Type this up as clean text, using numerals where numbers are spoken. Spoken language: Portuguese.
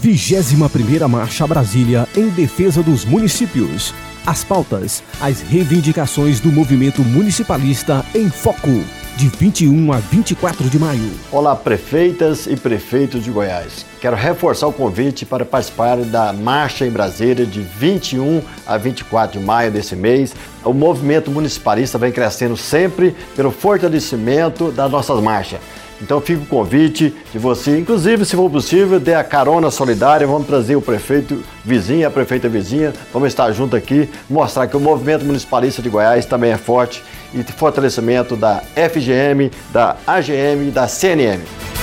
21ª Marcha Brasília em defesa dos municípios. As pautas, as reivindicações do movimento municipalista em foco, de 21 a 24 de maio. Olá, prefeitas e prefeitos de Goiás. Quero reforçar o convite para participar da Marcha em Brasília de 21 a 24 de maio desse mês. O movimento municipalista vem crescendo sempre pelo fortalecimento das nossas marchas. Então fica o convite de você, inclusive, se for possível, dê a carona solidária, vamos trazer o prefeito vizinho, a prefeita vizinha, vamos estar junto aqui, mostrar que o movimento municipalista de Goiás também é forte e fortalecimento da FGM, da AGM e da CNM.